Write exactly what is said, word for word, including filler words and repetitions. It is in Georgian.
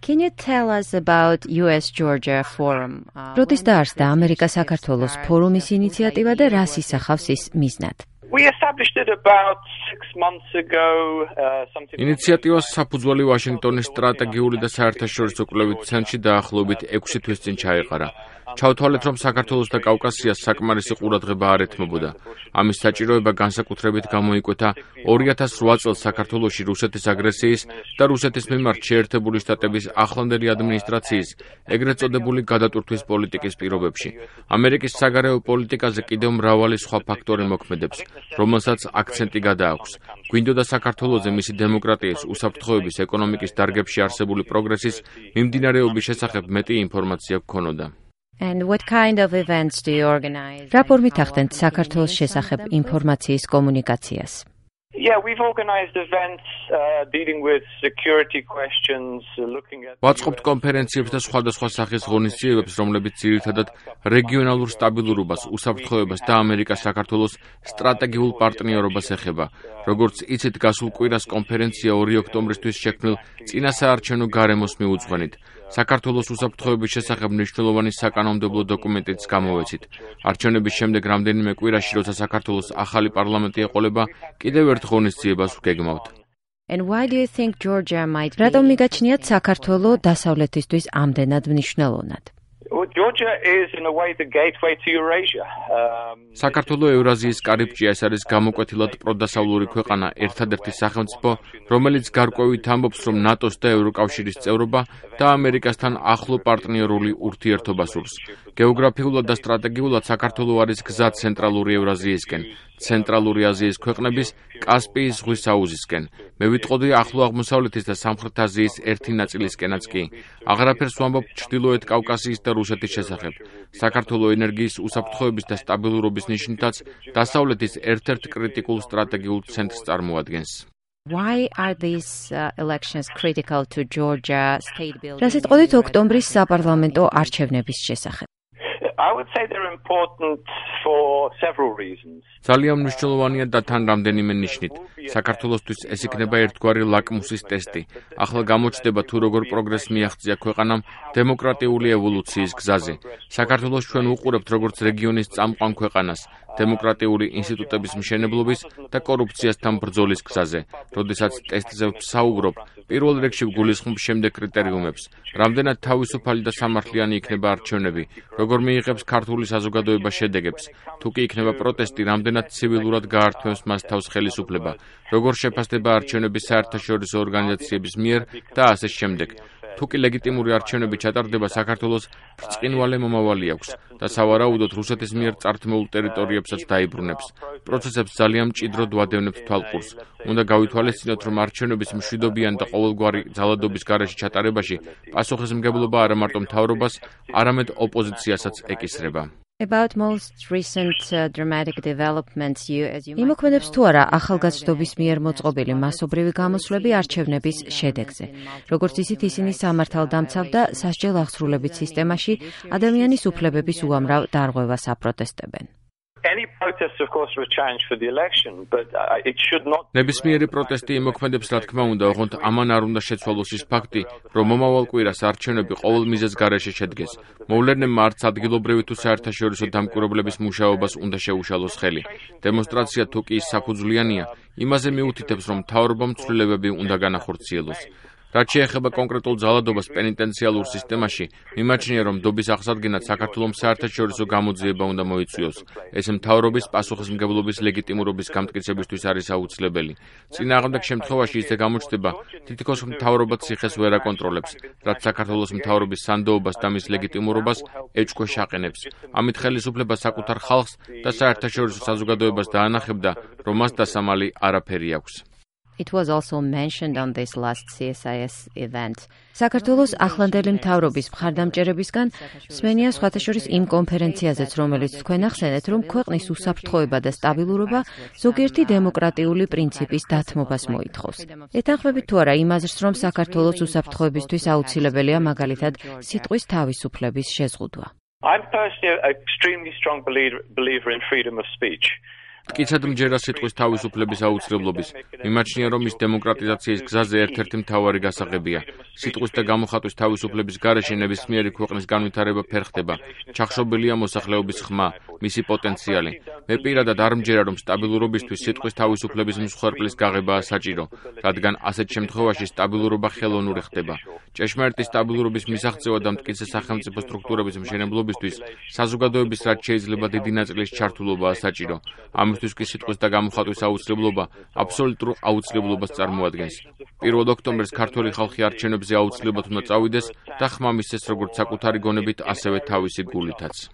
Can you tell us about U S Georgia Forum? როდის დაარსდა ამერიკა-საქართველოს ფორუმის ინიციატივა და რას ისახავს ის მიზნად? We established it about six months ago. ინიციატივას საფუძველი ვაშინგტონის სტრატეგიული და საერთაშორისო კვლევით ცენტრში დაახლოებით ექვსი თვის წინ ჩაეყარა. ჩავთვალეთ, რომ საქართველოს და კავკასიას საკმარისი ყურადღება არ ეთმობოდა. ამის საჭიროება განსაკუთრებით გამოიკვეთა ორი ათას რვა წელს საქართველოში რუსეთის აგრესიის და რუსეთის მიმართ შეერთებული შტატების ახლანდელი ადმინისტრაციის ეგრეთ წოდებული გადატვირთვის პოლიტიკის პირობებში. ამერიკის საგარეო პოლიტიკაზე კიდევ მრავალი სხვა ფაქტორი მოქმედებს, რომელსაც აქცენტი გადააქვს. გვინდოდა საქართველოზე მისი დემოკრატიის, უსაფრთხოების, ეკონომიკის დარგებში არსებული პროგრესის მიმდინარეობის შესახებ მეტი ინფორმაცია გქონოდა. And what kind of events do you organize? რა ფორმით ახდენთ საქართველოს შესახებ ინფორმაციის კომუნიკაციას? Yeah, we've organized events uh, dealing with security questions, uh, looking at ვაწყობთ კონფერენციებს და სხვადასხვა სახის ღონისძიებებს, რომლებიც ძირითადად რეგიონალურ სტაბილურობას, უსაფრთხოებას და ამერიკა-საქართველოს სტრატეგიულ პარტნიორობას ეხება. როგორც იცით, გასულ კვირას კონფერენცია ორი ოქტომბრისთვის შექმნილ წინასაარჩევნო გარემოს მიუძღვენით. საქართველოს უსაფრთხოების შესახებ მნიშვნელოვანი საკანონმდებლო დოკუმენტიც გამოვეცით. არჩევნების შემდეგ რამდენიმე კვირაში, როცა საქართველოს ახალი პარლამენტი ეყოლება, კიდევ ერთ ღონისძიებას ვგეგმავთ. And why do you think Georgia might be... რატომ მიგაჩნიათ საქართველო დასავლეთისთვის ამდენად მნიშვნელოვნად? Well, Georgia is in a way the gateway to Eurasia. Um, საქართველო ევრაზიის კარიბჭე, ეს არის გამოკვეთილად პროდასავლური ქვეყანა, ერთადერთი სახელმწიფო, რომელიც გარკვევით ამბობს, რომ ნატოს და ევროკავშირის წევრობა და ამერიკასთან ახლო პარტნიორული ურთიერთობა სურს. გეოგრაფიულად და სტრატეგიულად საქართველო არის გზა ცენტრალური ევრაზიისკენ, ცენტრალური აზიის ქვეყნების კასპიის ზღვის აუზისკენ. მე ვიტყოდი ახლო აღმოსავლეთის და სამხრეთ აზიის ერთი ნაწილისკენაც კი. აღარაფერს ვამბობ ჩრდილოეთ კავკასიის და რუსეთის შესახებ. საქართველო ენერგიის უსაფრთხოების და სტაბილურობის ნიშნითაც დასავლეთის ერთ-ერთ კრიტიკულ სტრატეგიულ ცენტრს წარმოადგენს. Why are these uh, elections critical to Georgia state building? რას იტყოდით ოქტომბრის საპარლამენტო არჩევნების შესახებ? I would say they're important for several reasons. ძალიან მნიშვნელოვანია და თან რამდენიმე ნიშნით. საქართველოსთვის ეს იქნება ერთგვარი ლაკმუსის ტესტი. ახლა გამოჩნდება თუ როგორ პროგრესს მიაღწია ქვეყანამ დემოკრატიული ევოლუციის გზაზე. საქართველოს ჩვენ უყურებთ როგორც რეგიონის წამყვან ქვეყანას, დემოკრატიული ინსტიტუტების მშენებლობის და კორუფციასთან ბრძოლის გზაზე. როდესაც ტესტზე ვსაუბრობ, პირველ რიგში ვგულისხმობ შემდეგ კრიტერიუმებს. რამდენად თავისუფალი და სამართლიანი იქნება არჩევნები, როგორ მიიღებს ქართული საზოგადოება შედეგებს, თუ კი იქნება პროტესტი, რამდენად ცივილურად გაართმევს მას თავს ხელისუფლება, როგორ შეფასდება არჩევნები საერთაშორისო ორგანიზაციების მიერ და ასე შემდეგ. თუ კი ლეგიტიმური არჩევნები ჩატარდება, საქართველოს ბრწყინვალე მომავალი აქვს და სავარაუდოდ რუსეთის მიერ წართმეულ ტერიტორიებსაც დაიბრუნებს. პროცესებს ძალიან მჭიდროდ ვადევნებთ თვალყურს. უნდა გავითვალისწინოთ, რომ არჩევნების მშვიდობიან და ყოველგვარი ძალადობის გარეშე ჩატარებაში პასუხისმგებლობა არა მარტო მთავრობას, არამედ ოპოზიციასაც ეკისრება. About most recent uh, dramatic developments you as you იმოქმედებს თუ არა ახალგაზრდობის მიერ მოწყობილი მასობრივი გამოსვლები არჩევნების შედეგზე. როგორც ისიც ისინი სამართალდამცავ და სასჯელ აღსრულებით სისტემაში ადამიანის უფლებების უამრავ დარღვევას აპროტესტებენ. Any protest, of course, was challenged for the election, but uh, it should not. ნებისმიერი პროტესტი იმოქმედებს, რა თქმა უნდა, ოღონდ ამან არ უნდა შეცვალოს ის ფაქტი, რომ მომავალ კვირას არჩევნები ყოველ მიზეზს გარეშე შედგეს. მოვლენებმა არც ადგილობრივი თუ საერთაშორისო დამკვირვებლების მუშაობას უნდა შეუშალოს ხელი. დემონსტრაცია თუ კი საფუძვლიანია, იმაზე მიუთითებს, რომ მთავრობამ ცვლილებები უნდა განახორციელოს. რაც შეეხება კონკრეტულ ძალადობას პენიტენციალურ სისტემაში, მიმაჩნია, რომ დობის აღსადგენად საქართველოს საერთაშორისო გამოძიება უნდა მოიწვიოს. ეს მთავრობის პასუხისმგებლობის ლეგიტიმურობის გამტკიცებისთვის არის აუცილებელი. წინააღმდეგ შემთხვევაში ისე გამოჩნდება, თითქოს მთავრობა ციხეს ვერ აკონტროლებს, რაც საქართველოს მთავრობის სანდოობას და მის ლეგიტიმურობას ეჭქვეშ აყენებს. ამით ხელისუფლება საკუთარ ხალხს და საერთაშორისო საზოგადოებას დაანახებდა, რომ მას დასამალი არაფერი აქვს. It was also mentioned on this last C S I S event. საქართველოს ახლანდელი მთავრობის მხარდამჭერებისგან მსმენია სხვათა შორის იმ კონფერენციაზეც, რომელიც თქვენ ახსენეთ, რომ ქვეყნის უსაფრთხოება და სტაბილურობა ზოგიერთი დემოკრატიული პრინციპის დათმობას მოითხოვს. ეთანხმებით თუ არა იმ აზრს, რომ საქართველოს უსაფრთხოებისთვის აუცილებელია მაგალითად სიტყვის თავისუფლების შეზღუდვა? I'm personally an extremely strong believer in freedom of speech. მტკიცად მჯერა სიტყვის თავისუფლების აუცილებლობის. მიმაჩნია, რომ ის დემოკრატიზაციის გზაზე ერთ-ერთი მთავარი გასაღებია. სიტყვის და გამოხატვის თავისუფლების გარეშე ნებისმიერი ქვეყნის განვითარება ფერხდება. ჩახშობილია მოსახლეობის ხმა, მისი პოტენციალი. მე პირადად არ მჯერა, რომ სტაბილურობისთვის სიტყვის თავისუფლების მსხვერპლის გაღებაა საჭირო, რადგან ასეთ შემთხვევაში სტაბილურობა ხელოვნური ხდება. ჭეშმარიტი სტაბილურობის მისაღწევა და მტკიცე სახელმწიფო სტრუქტურების მშენებლობისთვის საზოგადოების რაც შეიძლება დიდი ნაწილის ჩართულობაა საჭირო. ამისთვის კი სიტყვის და გამოხატვის აუცილებლობა აბსოლუტურ აუცილებლობას წარმოადგენს. პირველ ოქტომბერს ქართველი ხალხი არჩევნებზე აუცილებლად უნდა წავიდეს და ხმა მისცეს როგორც საკუთარი გონებით, ასევე თავისი გულითაც.